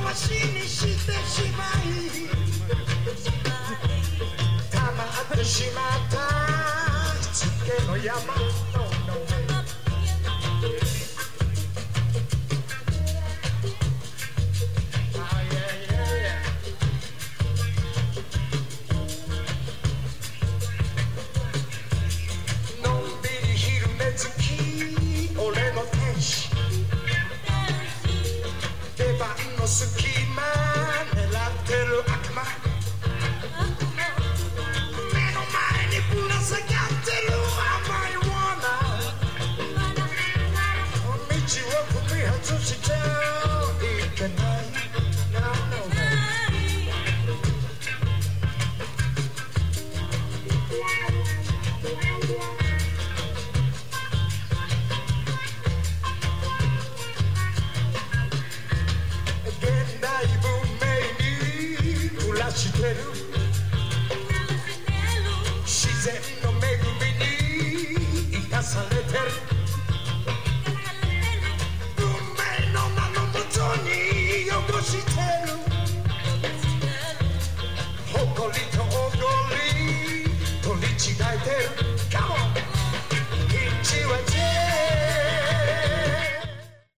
しにしてしまい溜まってしまったしつけの山の上隙間狙ってる悪魔目の前にぶら下がってる甘い罠道を踏み外していけない No, no, no. 現代文明に暮らしてる